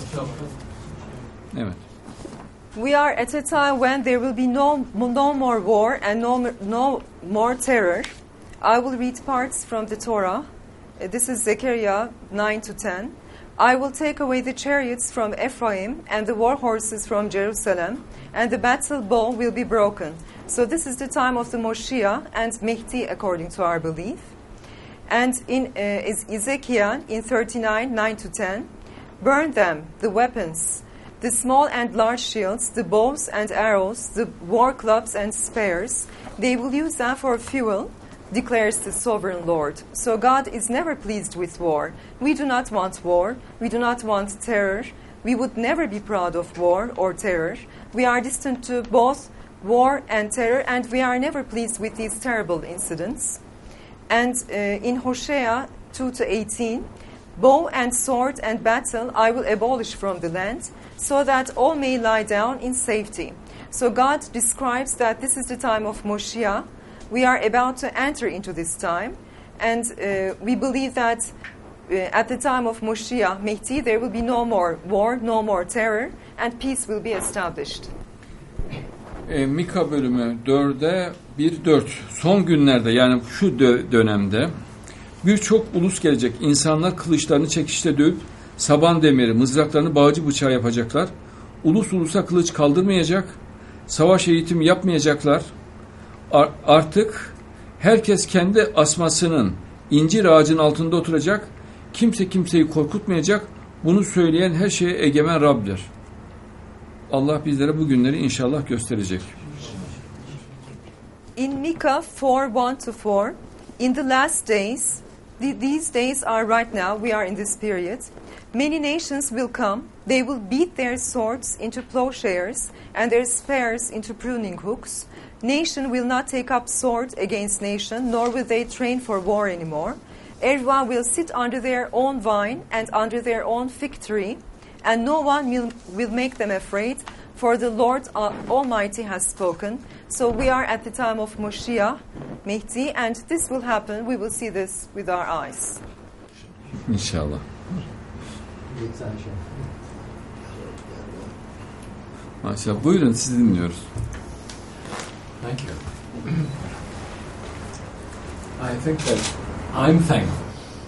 Evet. We are at a time when there will be no no more war and no no more terror. I will read parts from the Torah. Uh, this is Zechariah nine to ten. I will take away the chariots from Ephraim and the war horses from Jerusalem, and the battle bow will be broken. So this is the time of the Moshiach and Mehdi according to our belief. And in uh, Ezekiel in thirty-nine, nine to ten, burn them, the weapons, the small and large shields, the bows and arrows, the war clubs and spears. They will use them for fuel, declares the sovereign Lord. So God is never pleased with war. We do not want war. We do not want terror. We would never be proud of war or terror. We are distant to both war and terror, and we are never pleased with these terrible incidents. And uh, in Hosea two to eighteen, bow and sword and battle I will abolish from the land, so that all may lie down in safety. So God describes that this is the time of Moshiach. We are about to enter into this time, and uh, we believe that uh, at the time of Moshiach, Mehdi, there will be no more war, no more terror, and peace will be established. E, Mika bölümü dörde bir dört. Son günlerde, yani şu dö- dönemde birçok ulus gelecek. İnsanlar kılıçlarını çekişte dövüp saban demiri, mızraklarını bağcı bıçağı yapacaklar. Ulus ulusa kılıç kaldırmayacak. savaş eğitimi yapmayacaklar. Ar- artık herkes kendi asmasının incir ağacının altında oturacak. Kimse kimseyi korkutmayacak. Bunu söyleyen her şeye egemen Rab'dir. Allah bizlere bu günleri inşallah gösterecek. In Micah four one to four, in the last days, the, these days are right now, we are in this period, many nations will come, they will beat their swords into plowshares and their spears into pruning hooks. Nation will not take up sword against nation, nor will they train for war anymore. Everyone will sit under their own vine and under their own fig tree, and no one will, will make them afraid, for the Lord Almighty has spoken. So we are at the time of Moshiach, Mehdi, and this will happen. We will see this with our eyes. İnşallah. Maşallah. Buyurun, sizi dinliyoruz. Thank you. I think that I'm thankful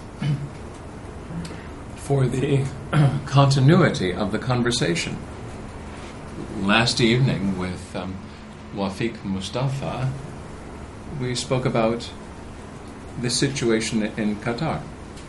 for the continuity of the conversation. Last evening with um, Wafiq Mustafa, we spoke about the situation in Qatar.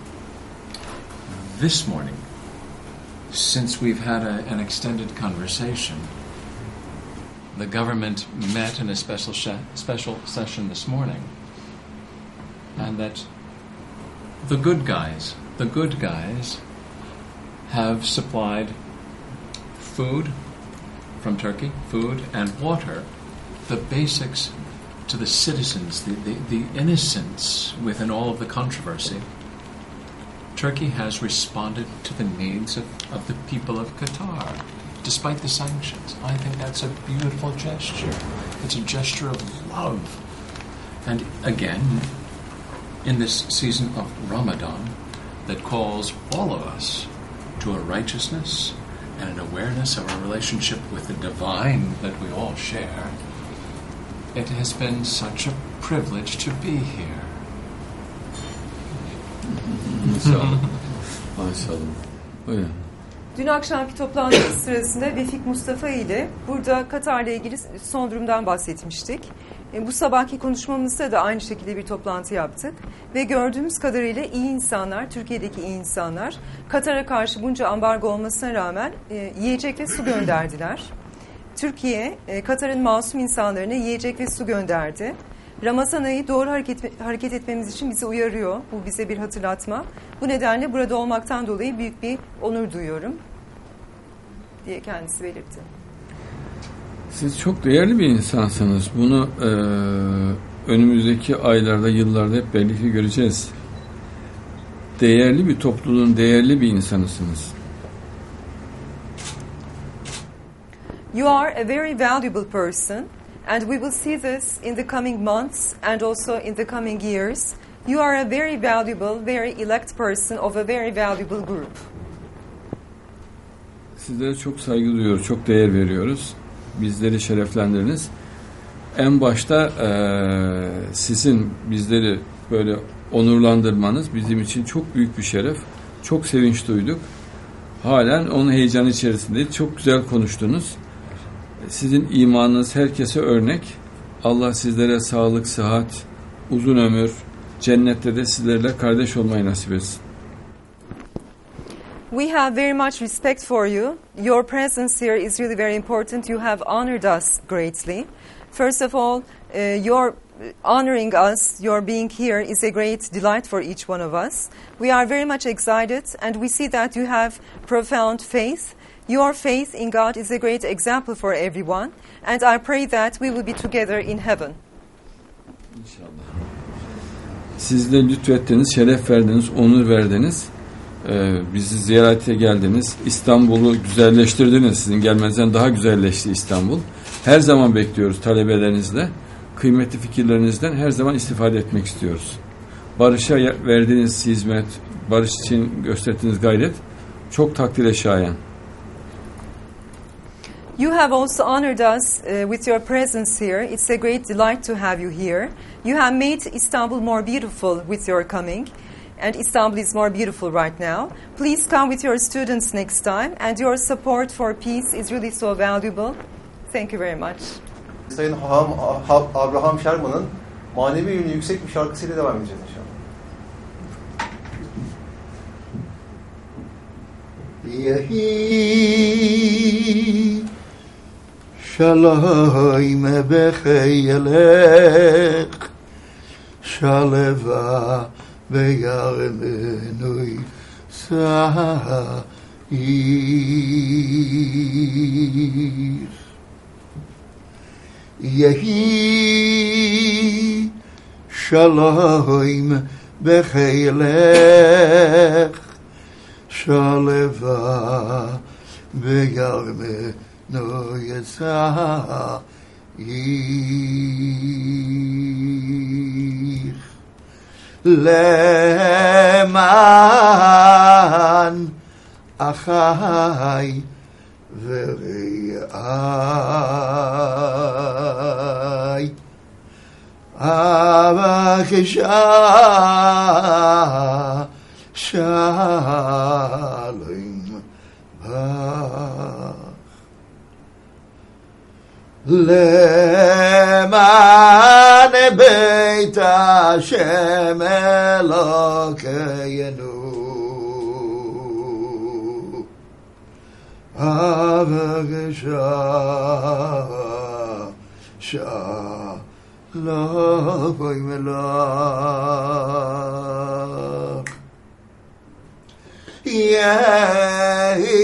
This morning, since we've had a, an extended conversation, the government met in a special sh- special session this morning, and that the good guys, the good guys, have supplied food from Turkey, food and water, the basics to the citizens, the, the, the innocents within all of the controversy. Turkey has responded to the needs of, of the people of Qatar, despite the sanctions. I think that's a beautiful gesture. It's a gesture of love. And again, in this season of Ramadan that calls all of us to a righteousness and an awareness of our relationship with the divine that we all share, it has been such a privilege to be here. İnşallah. Maşallah. Buyurun. Dün akşamki toplantı sırasında Vefik Mustafa ile burada Katar'la ilgili son durumdan bahsetmiştik. E, bu sabahki konuşmamızda da aynı şekilde bir toplantı yaptık. Ve gördüğümüz kadarıyla iyi insanlar, Türkiye'deki iyi insanlar, Katar'a karşı bunca ambargo olmasına rağmen e, yiyecek ve su gönderdiler. Türkiye, e, Katar'ın masum insanlarına yiyecek ve su gönderdi. Ramazan ayı doğru hareket, hareket etmemiz için bizi uyarıyor. Bu bize bir hatırlatma. Bu nedenle burada olmaktan dolayı büyük bir onur duyuyorum diye kendisi belirtti. Siz çok değerli bir insansınız. Bunu e, önümüzdeki aylarda, yıllarda hep birlikte göreceğiz. Değerli bir topluluğun değerli bir insanısınız. You are a very valuable person, and we will see this in the coming months and also in the coming years. You are a very valuable, very elect person of a very valuable group. Sizlere çok saygı duyuyoruz, çok değer veriyoruz. Bizleri şereflendiriniz. En başta e, sizin bizleri böyle onurlandırmanız bizim için çok büyük bir şeref. Çok sevinç duyduk. Halen onun heyecanı içerisindeyiz. Çok güzel konuştunuz. Sizin imanınız herkese örnek. Allah sizlere sağlık, sıhhat, uzun ömür, cennette de sizlerle kardeş olmayı nasip etsin. We have very much respect for you. Your presence here is really very important. You have honored us greatly. First of all, uh, your honoring us, your being here is a great delight for each one of us. We are very much excited, and we see that you have profound faith. Your faith in God is a great example for everyone, and I pray that we will be together in heaven. İnşallah. Siz de lütfettiniz, şeref verdiniz, onur verdiniz. Ee, bizi ziyarete geldiniz. İstanbul'u güzelleştirdiniz. Sizin gelmenizden daha güzelleşti İstanbul. Her zaman bekliyoruz talebelerinizle. Kıymetli fikirlerinizden her zaman istifade etmek istiyoruz. Barış'a verdiğiniz hizmet, barış için gösterdiğiniz gayret çok takdire şayan. You have also honored us uh, with your presence here. It's a great delight to have you here. You have made Istanbul more beautiful with your coming. And Istanbul is more beautiful right now. Please come with your students next time. And your support for peace is really so valuable. Thank you very much. Sayın Haham, Ha- Abraham Sherman'ın manevi yönü yüksek bir şarkısıyla devam edeceğiz inşallah. Yehi Shalom bechaylech Shaleva beyarmenui sa'ir Yehi Shalom bechaylech Shaleva beyarmenui sa'ir Leman achai vere'ai Avakesha Shalom Bach Leman Beit Hashem Elokeinu Avakesha Shalom Melach Yehi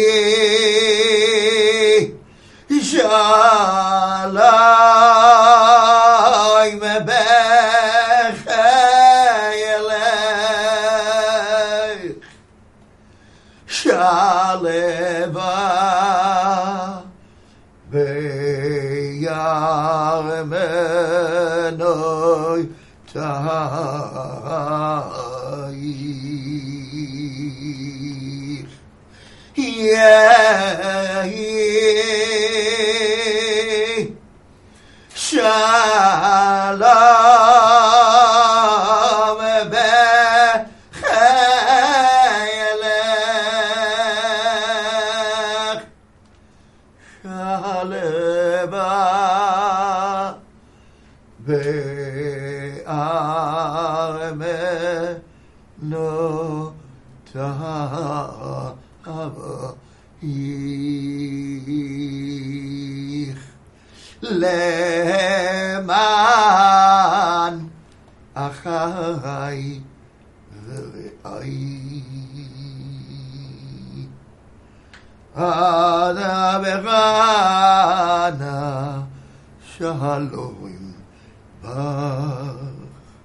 Shalom bechaylech Shaleva beyarmenoi ta'ir Yehi Shalom bechaylech Shaleva be'armeno ta'avir Leman achai vere'ai Ana vegana shalom bach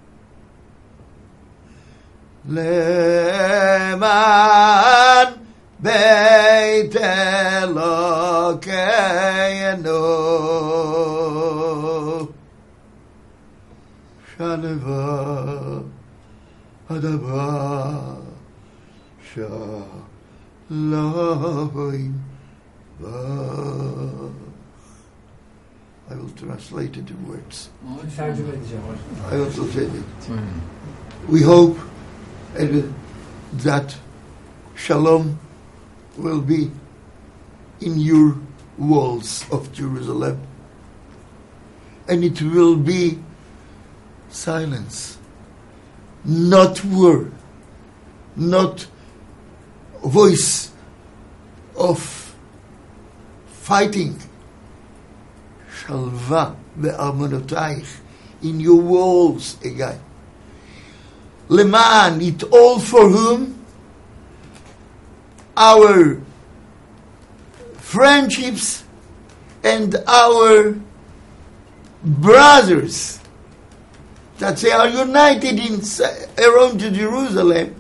Leman beit Elokeinu Shaleva Hadavar Shalom Bach I will translate it in words. Tercüme edeceğim hocam. I also said it. We hope that Shalom will be in your walls of Jerusalem, and it will be silence, not word, not voice of fighting. Shalva be'armonotaich, in your walls again. Leman, it all for whom? Our friendships and our brothers that they are united in around Jerusalem.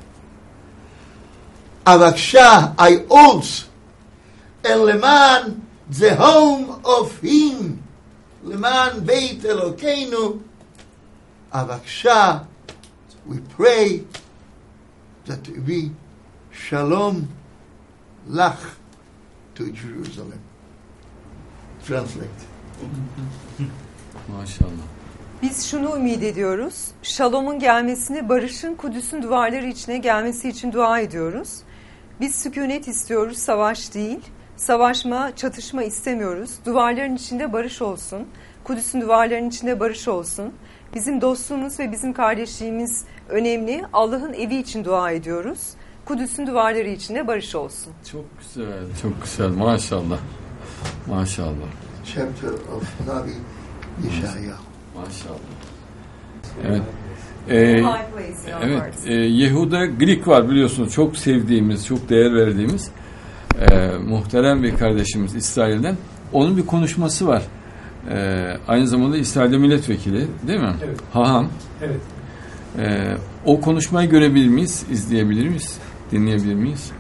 Avaksha, I also, and Leman, the home of him, Leman Beit Elokeinu, Avaksha, we pray that it be Shalom Lach to Jerusalem. Translate. Maşallah. Biz şunu ümit ediyoruz. Şalom'un gelmesini, barışın Kudüs'ün duvarları içine gelmesi için dua ediyoruz. Biz sükunet istiyoruz, savaş değil. Savaşma, çatışma istemiyoruz. Duvarların içinde barış olsun. Kudüs'ün duvarlarının içinde barış olsun. Bizim dostluğumuz ve bizim kardeşliğimiz önemli. Allah'ın evi için dua ediyoruz. Kudüs'ün duvarları içinde barış olsun. Çok güzel, çok güzel. Maşallah. Maşallah. Chapter of Nabi Yeshaya. Maşallah. Evet. Ee, evet. E, Yehuda Glik var biliyorsunuz. Çok sevdiğimiz, çok değer verdiğimiz e, muhterem bir kardeşimiz İsrail'den. Onun bir konuşması var. E, aynı zamanda İsrail'de milletvekili, değil mi? Evet. Haham. Evet. E, o konuşmayı görebilir miyiz? İzleyebilir miyiz? Dinleyebilir miyiz?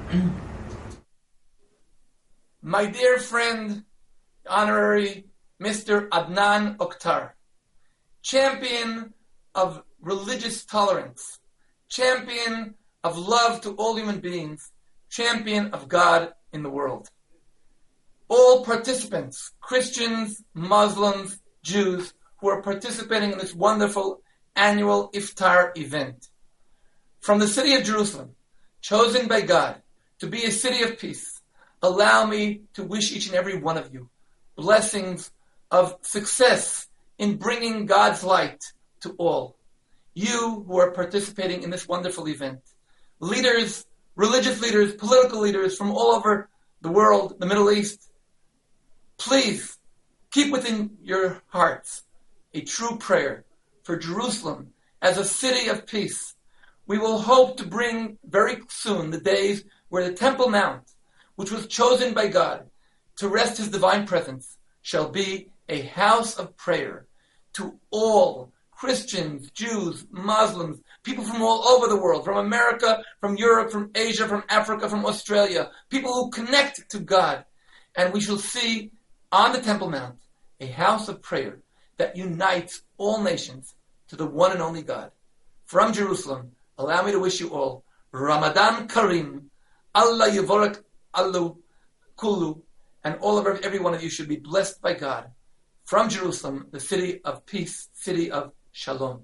My dear friend, Honorary Mister Adnan Oktar, champion of religious tolerance, champion of love to all human beings, champion of God in the world. All participants, Christians, Muslims, Jews, who are participating in this wonderful annual iftar event. From the city of Jerusalem, chosen by God to be a city of peace, allow me to wish each and every one of you blessings of success in bringing God's light to all. You who are participating in this wonderful event, leaders, religious leaders, political leaders from all over the world, the Middle East, please keep within your hearts a true prayer for Jerusalem as a city of peace. We will hope to bring very soon the days where the Temple Mount, which was chosen by God to rest his divine presence, shall be a house of prayer to all Christians, Jews, Muslims, people from all over the world, from America, from Europe, from Asia, from Africa, from Australia, people who connect to God. And we shall see on the Temple Mount a house of prayer that unites all nations to the one and only God. From Jerusalem, allow me to wish you all Ramadan Kareem, Allah Yivarak Allu Kulu, and all of every one of you should be blessed by God. From Jerusalem, the city of peace, city of shalom.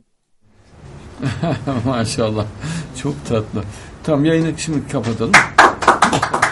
Maşallah. Çok tatlı. Tamam, yayını şimdi kapatalım.